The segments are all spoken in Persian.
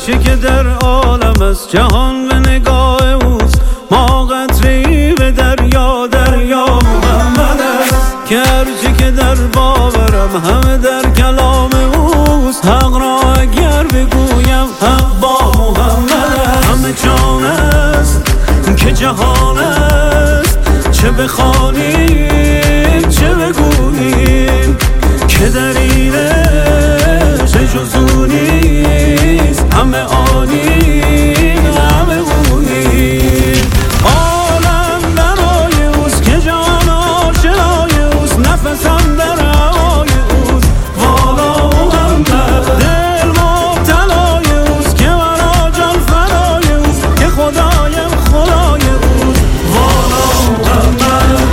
هرچی که در عالم است جهان به نگاه اوست، ما قطره‌ای به دریا، دریا محمد است. که هرچی که در باورم همه در کلام اوست، حق را اگر بگویم حق با محمد است. همه جان است که جهان است، چه بخوانیم چه بگوییم، که در اینش جز او نیست، همه آنیم همه اوییم. عالم برای اوست که جان آشنای اوست، نفسم در هوای اوست، والا محمد. دل مبتلای اوست که مرا جان فدای اوست، که خدایم خدای اوست، والا محمد.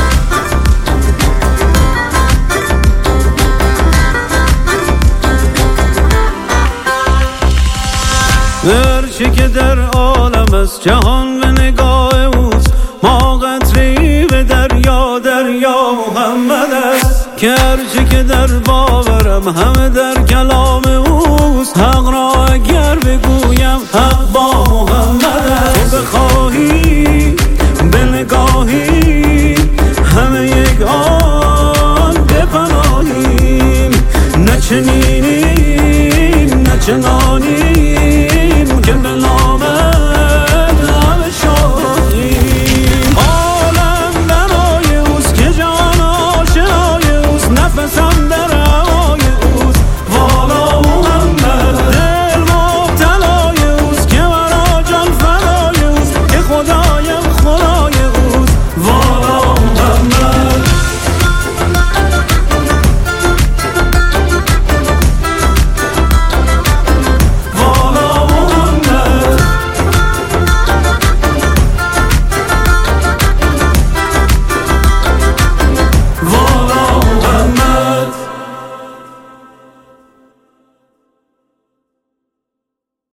هرچی که در عالم است جهان به نگاه اوست، ما قطره‌ای به دریا، دریا محمد است. که هرچی که در باورم همه در کلام اوست، حق را اگر بگویم حق با محمد است. تو بخواهی به نگاهی همه یک آن بپناهیم، نه چنینیم نه چنانیم